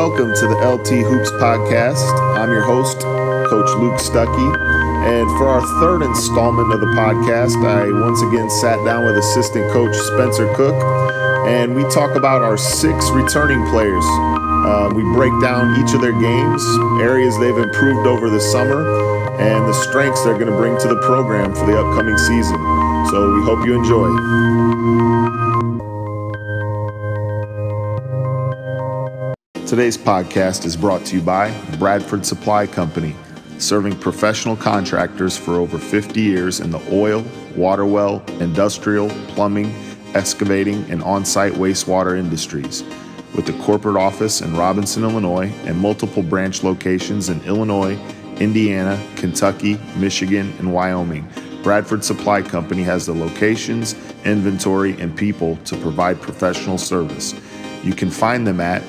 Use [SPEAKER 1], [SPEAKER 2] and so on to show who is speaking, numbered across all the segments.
[SPEAKER 1] Welcome to the LT Hoops Podcast. I'm your host, Coach Luke Stuckey. And for our third installment of the podcast, I once again sat down with assistant coach Spencer Cook, and we talk about our 6 returning players. We break down each of their games, areas they've improved over the summer, and the strengths they're going to bring to the program for the upcoming season. So we hope you enjoy. Today's podcast is brought to you by Bradford Supply Company, serving professional contractors for over 50 years in the oil, water well, industrial, plumbing, excavating, and on-site wastewater industries. With a corporate office in Robinson, Illinois, and multiple branch locations in Illinois, Indiana, Kentucky, Michigan, and Wyoming, Bradford Supply Company has the locations, inventory, and people to provide professional service. You can find them at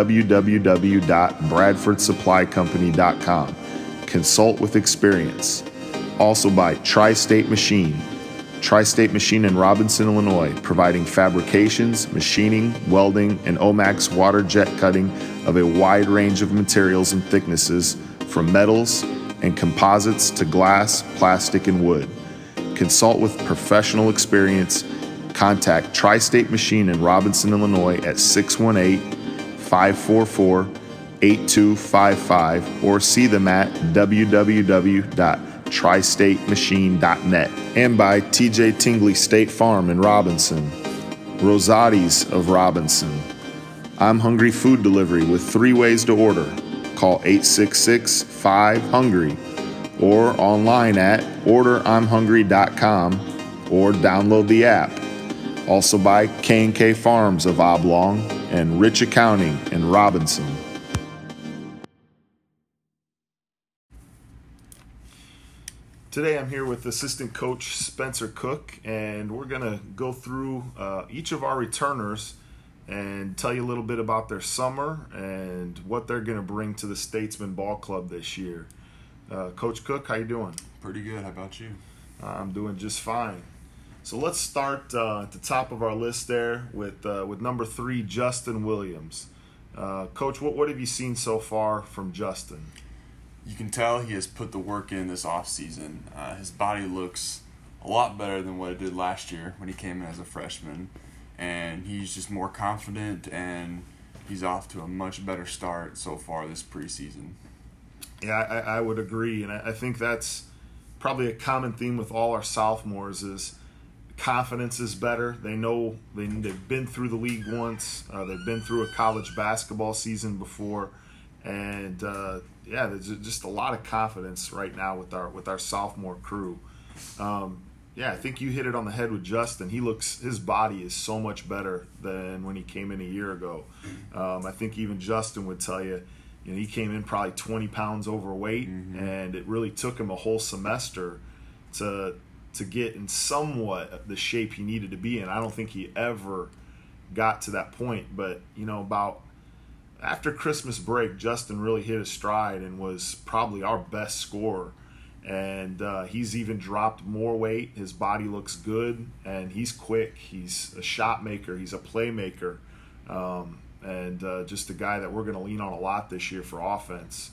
[SPEAKER 1] www.bradfordsupplycompany.com. Consult with experience. Also by Tri-State Machine. Tri-State Machine in Robinson, Illinois, providing fabrications, machining, welding, and OMAX water jet cutting of a wide range of materials and thicknesses, from metals and composites to glass, plastic, and wood. Consult with professional experience. Contact Tri-State Machine in Robinson, Illinois at 618-544-8255 or see them at www.tristatemachine.net. And by TJ Tingley State Farm in Robinson, Rosati's of Robinson. I'm Hungry Food Delivery with 3 ways to order. Call 866-5HUNGRY or online at orderimhungry.com or download the app. Also by K&K Farms of Oblong and Rich Accounting in Robinson. Today I'm here with assistant coach Spencer Cook, and we're going to go through each of our returners and tell you a little bit about their summer and what they're going to bring to the Statesman Ball Club this year. Coach Cook, how you doing?
[SPEAKER 2] Pretty good. How about you?
[SPEAKER 1] I'm doing just fine. So let's start at the top of our list there with number 3, Justin Williams. Coach, what have you seen so far from Justin?
[SPEAKER 2] You can tell he has put the work in this offseason. His body looks a lot better than what it did last year when he came in as a freshman. And he's just more confident, and he's off to a much better start so far this preseason.
[SPEAKER 1] Yeah, I would agree. And I think that's probably a common theme with all our sophomores is confidence is better. They know they've been through the league once. They've been through a college basketball season before. And, there's just a lot of confidence right now with our sophomore crew. I think you hit it on the head with Justin. His body is so much better than when he came in a year ago. I think even Justin would tell you, he came in probably 20 pounds overweight, and it really took him a whole semester to get in somewhat the shape he needed to be in. I don't think he ever got to that point, but about after Christmas break, Justin really hit his stride and was probably our best scorer. And he's even dropped more weight. His body looks good, and he's quick. He's a shot maker. He's a playmaker, and just a guy that we're going to lean on a lot this year for offense.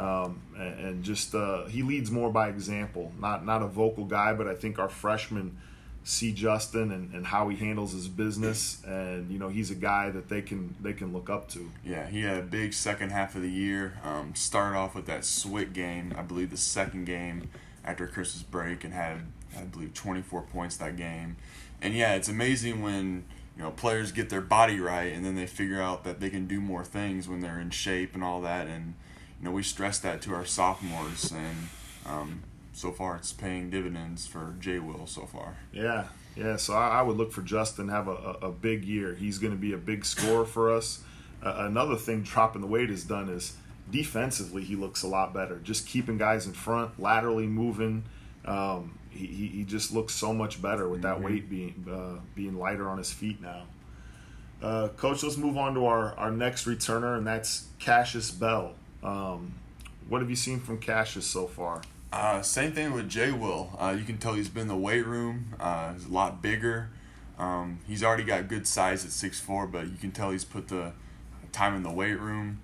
[SPEAKER 1] He leads more by example. Not a vocal guy, but I think our freshmen see Justin and how he handles his business, and he's a guy that they can look up to.
[SPEAKER 2] Yeah, he had a big second half of the year. Started off with that SWIT game, I believe the second game after Christmas break, and had, I believe, 24 points that game. And yeah, it's amazing when players get their body right, and then they figure out that they can do more things when they're in shape and all that. And we stress that to our sophomores, and so far it's paying dividends for J. Will so far.
[SPEAKER 1] Yeah. So I would look for Justin to have a big year. He's going to be a big scorer for us. Another thing dropping the weight has done is defensively he looks a lot better. Just keeping guys in front, laterally moving. He just looks so much better with that weight being lighter on his feet now. Coach, let's move on to our next returner, and that's Cassius Bell. What have you seen from Cassius so far?
[SPEAKER 2] Same thing with J. Will. You can tell he's been in the weight room. He's a lot bigger. He's already got good size at 6'4", but you can tell he's put the time in the weight room.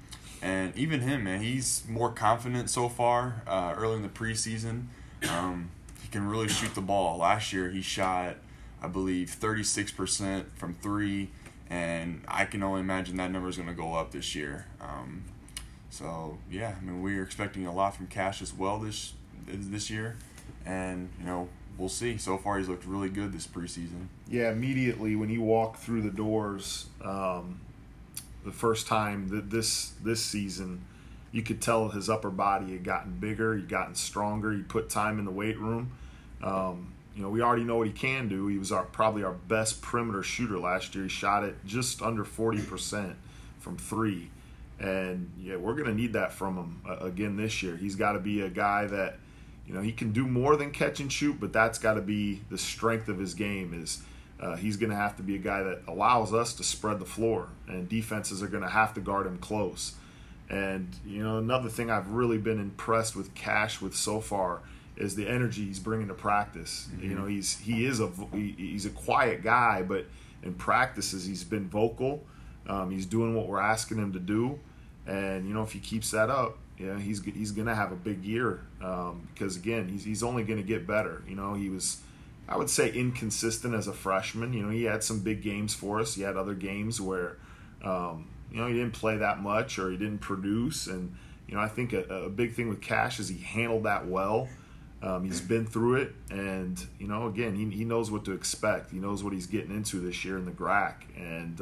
[SPEAKER 2] And even him, man, he's more confident so far early in the preseason. He can really shoot the ball. Last year he shot, I believe, 36% from three, and I can only imagine that number is going to go up this year. So, yeah, I mean, we're expecting a lot from Cash as well this year, and, we'll see. So far he's looked really good this preseason.
[SPEAKER 1] Yeah, immediately when he walked through the doors the first time this season, you could tell his upper body had gotten bigger, he'd gotten stronger, he put time in the weight room. We already know what he can do. He was probably our best perimeter shooter last year. He shot it just under 40% from three. And, yeah, we're going to need that from him again this year. He's got to be a guy that, he can do more than catch and shoot, but that's got to be the strength of his game is he's going to have to be a guy that allows us to spread the floor, and defenses are going to have to guard him close. And, another thing I've really been impressed with Cash with so far is the energy he's bringing to practice.
[SPEAKER 2] Mm-hmm.
[SPEAKER 1] He's a quiet guy, but in practices he's been vocal. He's doing what we're asking him to do, and if he keeps that up, he's going to have a big year because again he's only going to get better. He was, I would say, inconsistent as a freshman. He had some big games for us. He had other games where he didn't play that much or he didn't produce, and I think a big thing with Cash is he handled that well. He's been through it, and again, he knows what to expect. He knows what he's getting into this year in the GRAC, and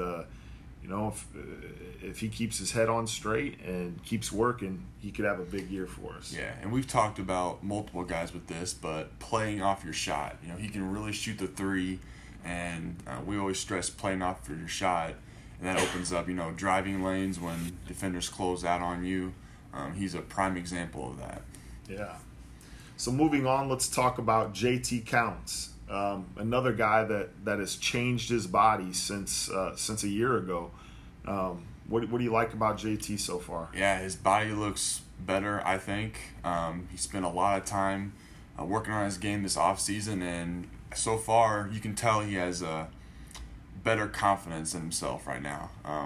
[SPEAKER 1] if he keeps his head on straight and keeps working, he could have a big year for us.
[SPEAKER 2] Yeah, and we've talked about multiple guys with this, but playing off your shot. He can really shoot the three, and we always stress playing off your shot, and that opens up, driving lanes when defenders close out on you. He's a prime example of that.
[SPEAKER 1] Yeah. So moving on, let's talk about JT Counts. Another guy that has changed his body since a year ago. What do you like about JT so far?
[SPEAKER 2] Yeah, his body looks better, I think. He spent a lot of time working on his game this offseason, and so far you can tell he has a better confidence in himself right now.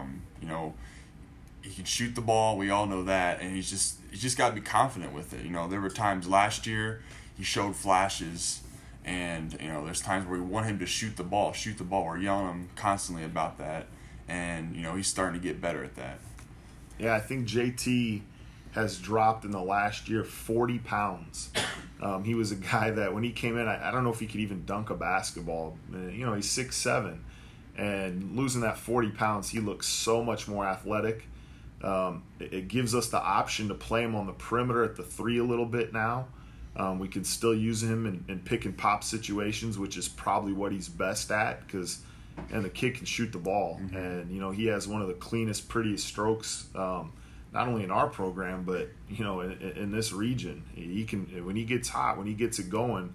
[SPEAKER 2] He can shoot the ball, we all know that, and he's just got to be confident with it. There were times last year he showed flashes, and there's times where we want him to shoot the ball. We're yelling him constantly about that, and he's starting to get better at that.
[SPEAKER 1] Yeah, I think JT has dropped in the last year 40 pounds. He was a guy that when he came in, I don't know if he could even dunk a basketball. He's 6'7", and losing that 40 pounds, he looks so much more athletic. It gives us the option to play him on the perimeter at the three a little bit now. We can still use him in pick and pop situations, which is probably what he's best at and the kid can shoot the ball.
[SPEAKER 2] Mm-hmm.
[SPEAKER 1] And, he has one of the cleanest, prettiest strokes, not only in our program, but, in this region. He can, when he gets hot, when he gets it going,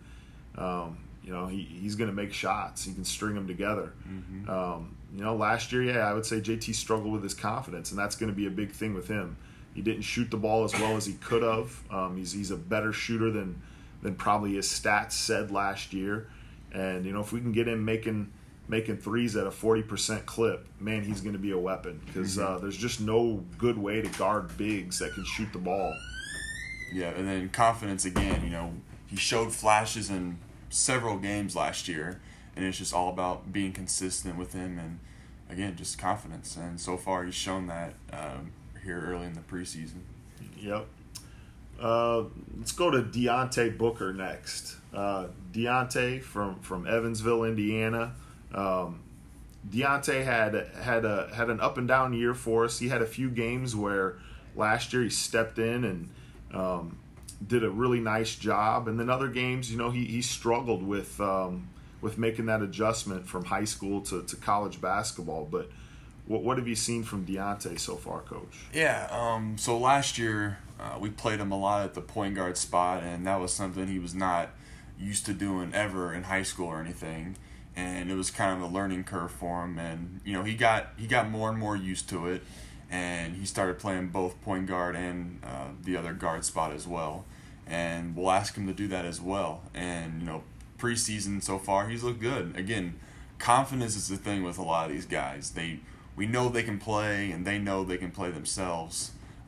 [SPEAKER 1] he's going to make shots. He can string them together.
[SPEAKER 2] Mm-hmm.
[SPEAKER 1] Last year, I would say JT struggled with his confidence, and that's going to be a big thing with him. He didn't shoot the ball as well as he could have. He's a better shooter than probably his stats said last year. And, if we can get him making threes at a 40% clip, man, he's going to be a weapon because there's just no good way to guard bigs that can shoot the ball.
[SPEAKER 2] Yeah, and then confidence again. He showed flashes in several games last year, and it's just all about being consistent with him and, again, just confidence. And so far he's shown that here early in the preseason.
[SPEAKER 1] Yep. Let's go to Deontay Booker next. Deontay from Evansville, Indiana. Deontay had an up and down year for us. He had a few games where last year he stepped in and did a really nice job, and then other games, he struggled with making that adjustment from high school to college basketball. But what have you seen from Deontay so far, Coach?
[SPEAKER 2] Yeah, so last year we played him a lot at the point guard spot, and that was something he was not used to doing ever in high school or anything. And it was kind of a learning curve for him, and he got more and more used to it, and he started playing both point guard and the other guard spot as well. And we'll ask him to do that as well. And preseason so far, he's looked good. Again, confidence is the thing with a lot of these guys. We know they can play, and they know they can play themselves.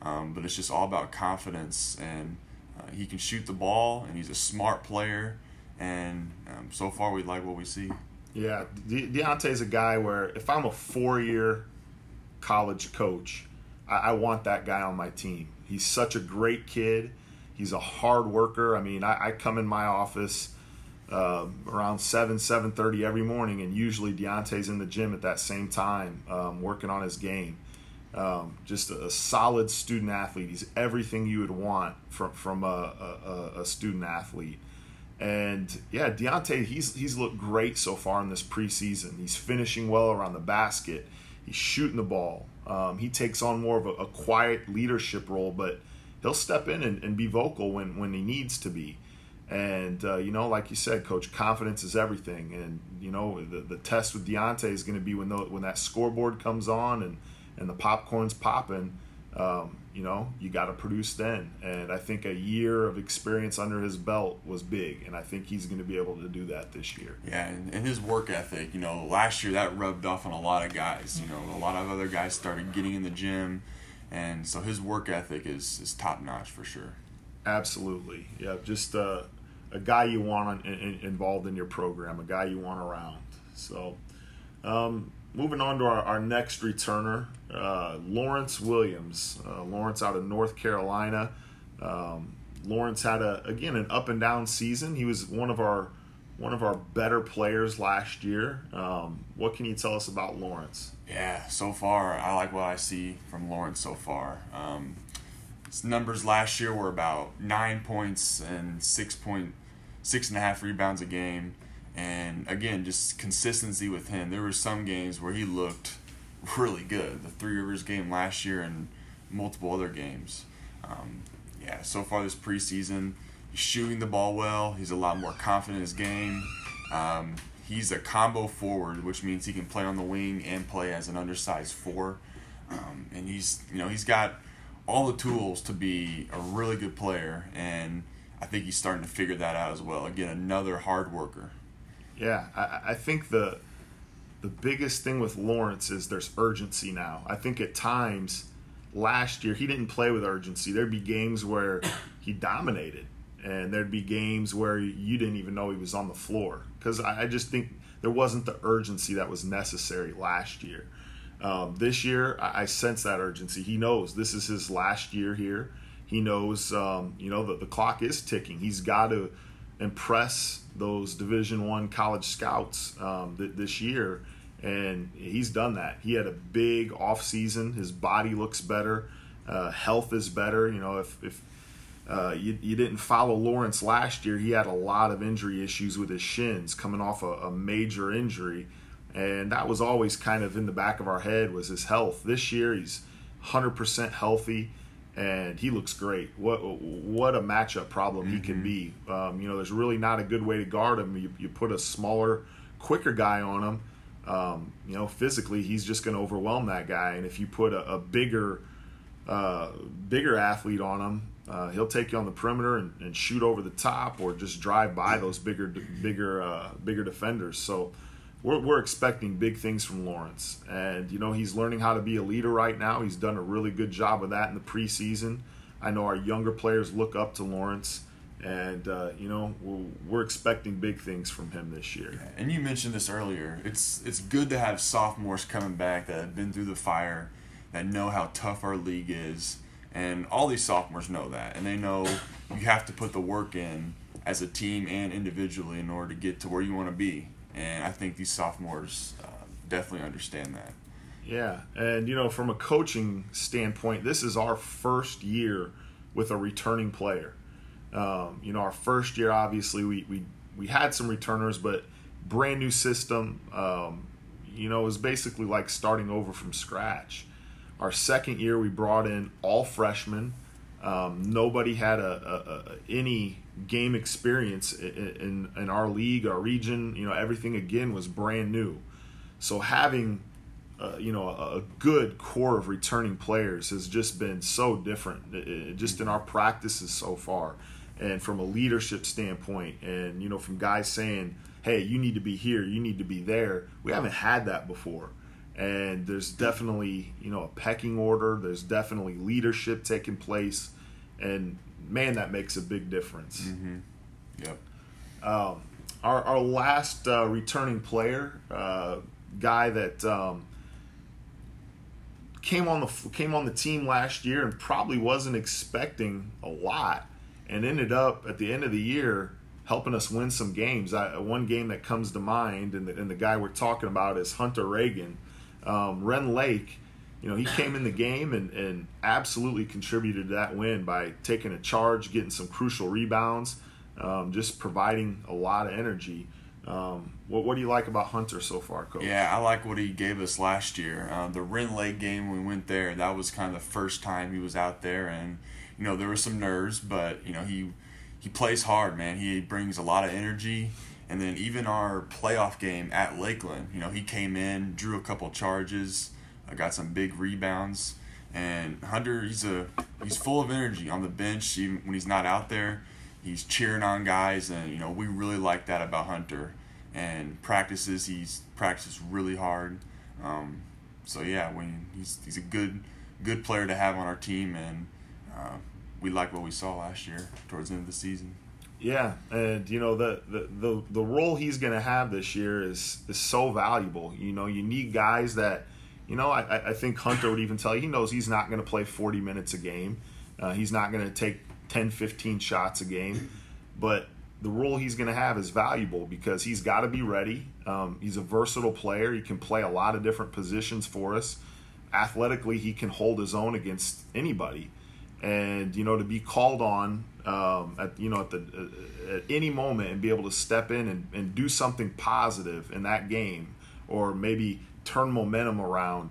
[SPEAKER 2] but it's just all about confidence, and he can shoot the ball, and he's a smart player, and so far we like what we see.
[SPEAKER 1] Yeah, Deontay's a guy where if I'm a 4-year college coach, I want that guy on my team. He's such a great kid. He's a hard worker. I mean, I come in my office around 7:30 every morning, and usually Deontay's in the gym at that same time working on his game. Just a solid student athlete. He's everything you would want from a student athlete. And yeah, Deontay, he's looked great so far in this preseason. He's finishing well around the basket. He's shooting the ball. He takes on more of a quiet leadership role, but he'll step in and be vocal when he needs to be. And, like you said, Coach, confidence is everything. And, the test with Deontay is going to be when that scoreboard comes on and the popcorn's popping, you got to produce then. And I think a year of experience under his belt was big, and I think he's going to be able to do that this year.
[SPEAKER 2] Yeah, and his work ethic, last year that rubbed off on a lot of guys. A lot of other guys started getting in the gym, and so his work ethic is top-notch for sure.
[SPEAKER 1] Absolutely. Yeah, just a guy you want involved in your program, a guy you want around. So, moving on to our next returner, Lawrence Williams. Lawrence out of North Carolina. Lawrence had an up and down season. He was one of our better players last year. What can you tell us about Lawrence?
[SPEAKER 2] Yeah, so far I like what I see from Lawrence so far. His numbers last year were about 9 points and 6.5 rebounds a game. And again, just consistency with him. There were some games where he looked really good. The Three Rivers game last year and multiple other games. So far this preseason, he's shooting the ball well. He's a lot more confident in his game. He's a combo forward, which means he can play on the wing and play as an undersized 4. And he's got all the tools to be a really good player. And I think he's starting to figure that out as well. Again, another hard worker.
[SPEAKER 1] Yeah, I think the biggest thing with Lawrence is there's urgency now. I think at times last year he didn't play with urgency. There'd be games where he dominated, and there'd be games where you didn't even know he was on the floor, because I just think there wasn't the urgency that was necessary last year. This year, I sense that urgency. He knows this is his last year here. He knows, the clock is ticking. He's got to impress those Division I college scouts this year, and he's done that. He had a big off season. His body looks better. Health is better. If you didn't follow Lawrence last year, he had a lot of injury issues with his shins, coming off a major injury, and that was always kind of in the back of our head, was his health. This year he's 100% healthy, and he looks great. What a matchup problem he can be. There's really not a good way to guard him. You put a smaller, quicker guy on him. Physically he's just going to overwhelm that guy. And if you put a bigger athlete on him, he'll take you on the perimeter and shoot over the top, or just drive by those bigger defenders. So we're expecting big things from Lawrence. And, he's learning how to be a leader right now. He's done a really good job of that in the preseason. I know our younger players look up to Lawrence, and, we're expecting big things from him this year.
[SPEAKER 2] And you mentioned this earlier. It's good to have sophomores coming back that have been through the fire, that know how tough our league is. And all these sophomores know that. And they know you have to put the work in as a team and individually in order to get to where you want to be. And I think these sophomores definitely understand that.
[SPEAKER 1] Yeah, and from a coaching standpoint, this is our first year with a returning player. Our first year, obviously, we had some returners, but brand new system. It was basically like starting over from scratch. Our second year, we brought in all freshmen. Nobody had any game experience in our league, our region. Everything again was brand new. So having a good core of returning players has just been so different, just in our practices so far, and from a leadership standpoint, and from guys saying, hey, you need to be here, you need to be there. We haven't had that before. And there's definitely, a pecking order. There's definitely leadership taking place. And, man, that makes a big difference.
[SPEAKER 2] Mm-hmm. Yep.
[SPEAKER 1] Our last returning player, guy that came on the team last year and probably wasn't expecting a lot, and ended up at the end of the year helping us win some games. One game that comes to mind, and the guy we're talking about is Hunter Reagan. Ren Lake, he came in the game and absolutely contributed to that win by taking a charge, getting some crucial rebounds, just providing a lot of energy. What do you like about Hunter so far, Coach?
[SPEAKER 2] Yeah, I like what he gave us last year. The Ren Lake game, when we went there, that was kind of the first time he was out there, and there were some nerves, but he plays hard, man. He brings a lot of energy. And then even our playoff game at Lakeland, he came in, drew a couple charges, got some big rebounds. And Hunter, he's full of energy on the bench. Even when he's not out there, he's cheering on guys, and we really like that about Hunter. And he's practices really hard. So yeah, he's a good player to have on our team, and we like what we saw last year towards the end of the season.
[SPEAKER 1] Yeah, and the role he's going to have this year is so valuable. You need guys that, I think Hunter would even tell you, he knows he's not going to play 40 minutes a game. He's not going to take 10, 15 shots a game. But the role he's going to have is valuable because he's got to be ready. He's a versatile player. He can play a lot of different positions for us. Athletically, he can hold his own against anybody. And, to be called on at any moment and be able to step in and do something positive in that game, or maybe turn momentum around,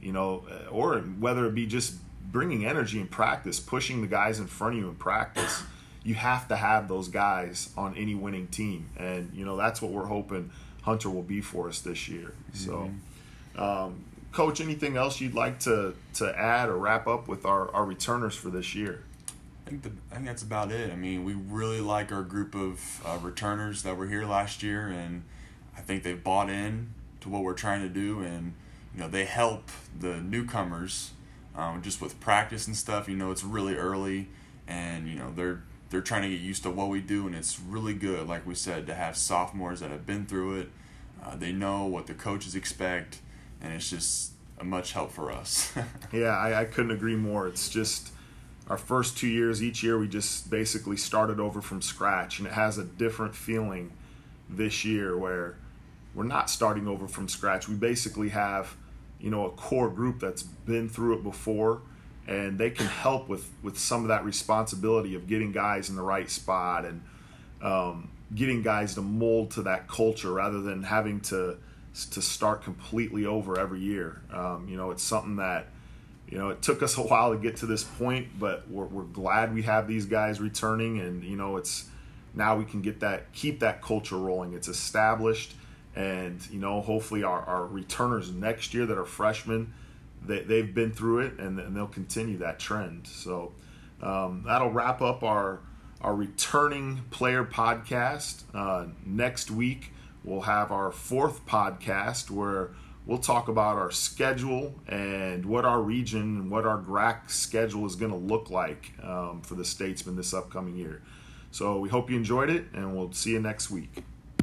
[SPEAKER 1] or whether it be just bringing energy in practice, pushing the guys in front of you in practice, you have to have those guys on any winning team. And, that's what we're hoping Hunter will be for us this year. Mm-hmm. So, Coach, anything else you'd like to add or wrap up with our returners for this year?
[SPEAKER 2] I think that's about it. I mean, we really like our group of returners that were here last year, and I think they've bought in to what we're trying to do, and they help the newcomers just with practice and stuff. It's really early, and they're trying to get used to what we do, and it's really good, like we said, to have sophomores that have been through it. They know what the coaches expect, and it's just a much help for us.
[SPEAKER 1] Yeah, I couldn't agree more. It's just our first 2 years, each year we just basically started over from scratch, and it has a different feeling this year where we're not starting over from scratch. We basically have, a core group that's been through it before, and they can help with some of that responsibility of getting guys in the right spot and getting guys to mold to that culture rather than having to start completely over every year. It's something that, it took us a while to get to this point, but we're glad we have these guys returning, and, it's now we can keep that culture rolling. It's established, and, hopefully our returners next year that are freshmen, they've been through it, and they'll continue that trend. So that'll wrap up our returning player podcast. Next week, we'll have our fourth podcast where we'll talk about our schedule and what our region and what our GRAC schedule is going to look like for the Statesman this upcoming year. So we hope you enjoyed it, and we'll see you next week.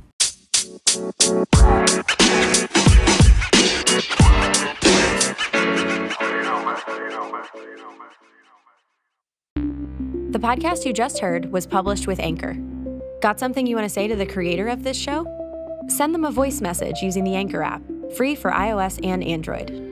[SPEAKER 3] The podcast you just heard was published with Anchor. Got something you want to say to the creator of this show? Send them a voice message using the Anchor app, free for iOS and Android.